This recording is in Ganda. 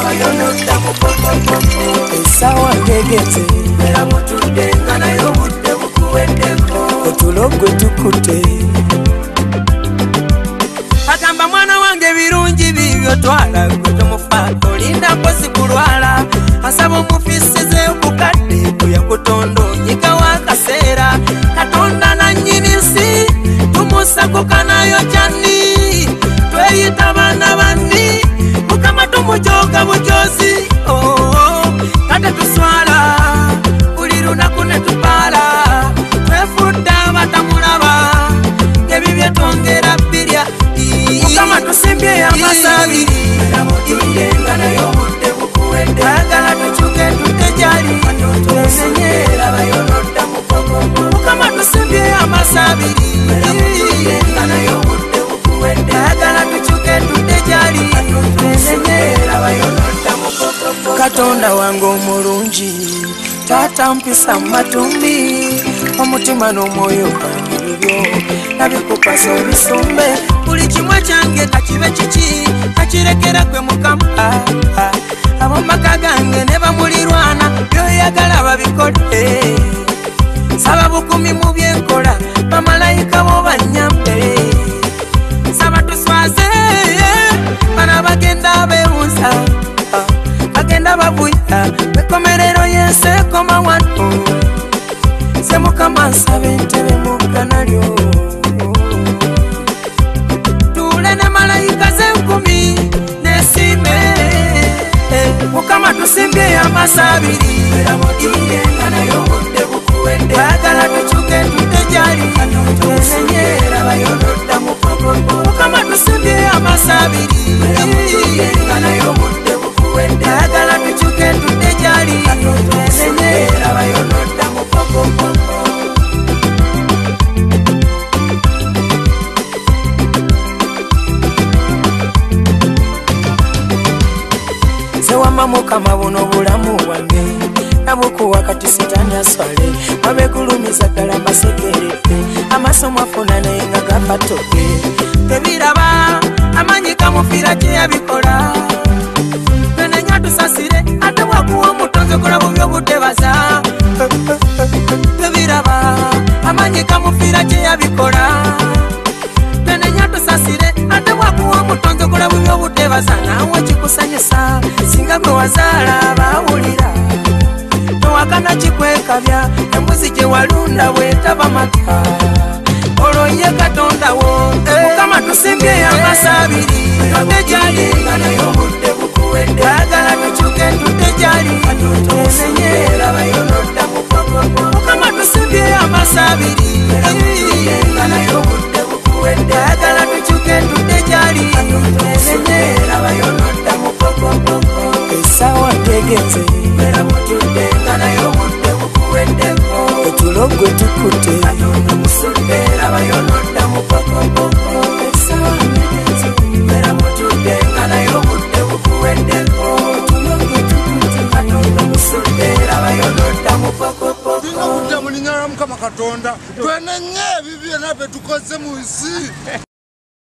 abayonodda mupokopoko esawa ngegeze era mutudde nga naye obudde bukuweddeko otulogwe tukute agamba mwana wange birungi bibyo twala gwe tomufaako linda mpozi kulwala asaba omufisize okukadde kuyakutondo nyigawo akaseera katonda nannyini nsi tumusakukanayo kyani tweyita baana banni mukama tumujoga bujozi kate tuswala buli lunaku ne tupaala twefudde abatamulaba ebibye twongera birya mukama tusimbye amasabiri nga naye obudde bukuwedde ayagala tukyuke tudde gyali twesenyera bayonodda mupokoko mukama tusimbye amasabiri nga naye obudde bukuwedde ayagala tukyuke tudde gyali twesenyera bayonodda mupokoko katonda wange omulungi taata mpisa mumatumbi omutima n'omwoyo gwange bibyo nabikupasa obisumbe buli kimwe kyange kakibe kiki kakirekera gwe mukama ab'omaka gange ne bamulirwana byoyagala babikole saba bukumi mu byenkola bamalayika bo bannyambe saba tuswaze bana bagenda beewuza bagenda babuya bekomerero yensi ekoma wano se mukama nsaba entebe mu ggana lyo tule ne malayika z'enkumi nesime mukama tusimbye amasabiri era mudire nga naye obudde bukuwedde ayagala tukyuke tudde gyali twesenyera bayonodda mupokoko mukama tusimbye amasabiri era mudire nga naye obudde bukuwedde ayagala tukyuke tudde gyali twesenyera bayonodda mupokoko sewama mukama buno bulamu bwange nabukuwa kati sitani aswale wabekulumiza ddala amasekerete amasomo afuna naye nga gapatoke tebiraba amanyi kamufiira kye yabikola twenenya tusasire ate bwakuwa omutonzi kola bubi obutebaza tebiraba amanyi kamufiira kye yabikola twenenya tusasire ate bwakuwa omutonzi kola bubi obutebaza nawe kikusanyusa singa gwe wazaala baawulira towakana kikwekabya embuzi gye walunda bwetaba mata olwo ye katondawo mukama tusimbye amasabiri tudde gyali nga naye obudde bukuwedde ayagala tukyuke tudde gyali twesenyera bayonodda mupokoko mukama tusimbye amasabiri nga naye obudde bukuwedde ayagala tukyuke tudde gyali twesenyera bayonodda mupokoko esawa ngegeze era mutudde nga naye obudde bukuweddeko otulogwe tukute katonda musudde era bayonodda mupokopoko esawa ngegeze era mutudde nga naye obudde bukuweddeko otulogwe tukute katonda musudde era bayonodda mupokopoko Dinga kudda mulinyala mukama katonda twenenye ebibyo nabye tukoze mu nsi